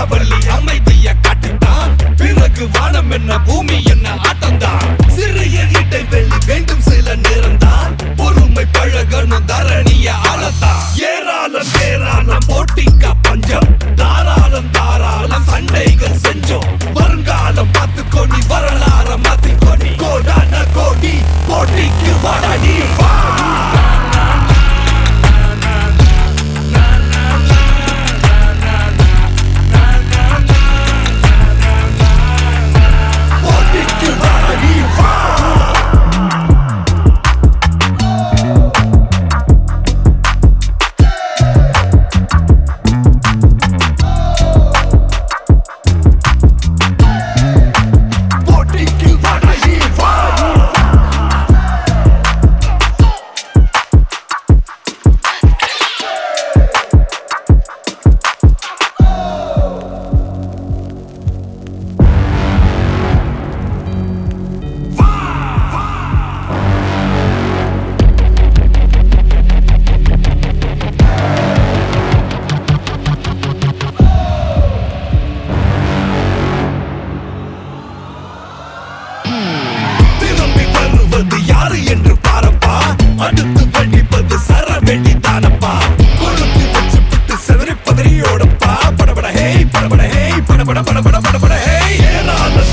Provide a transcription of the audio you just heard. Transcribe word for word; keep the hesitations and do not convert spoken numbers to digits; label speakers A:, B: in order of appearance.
A: சூறாவளி அமைதிய காட்டுதான். பிறகு வானம் என்ன பூமி என்ன ஆட்டம்தான். சிறிய இடைவெளி வேண்டும் சில நேரம்தான். பொறுமை பழகணும் தரணிய ஆளத்தான். ஏராளம் ஏராளம் போட்டிக்கா பஞ்சம். தாராளம் தாராளம் சண்டைகள் செஞ்சோம். வருங்காலம் பார்த்துக்கோ நீ வரலாற மாத்திக்கோ நீ. கோடான கோடி போட்டிக்கு வாடா நீ வா. யாரு என்று பாரப்பா. அடுத்து வெடிப்பது சர வெடி தானப்பா. கொழுத்து வச்சு விட்டு செதறி பதறியோடப்பா. படபட ஹே படபட ஹே படபட படபட படபட ஹே. ஏராள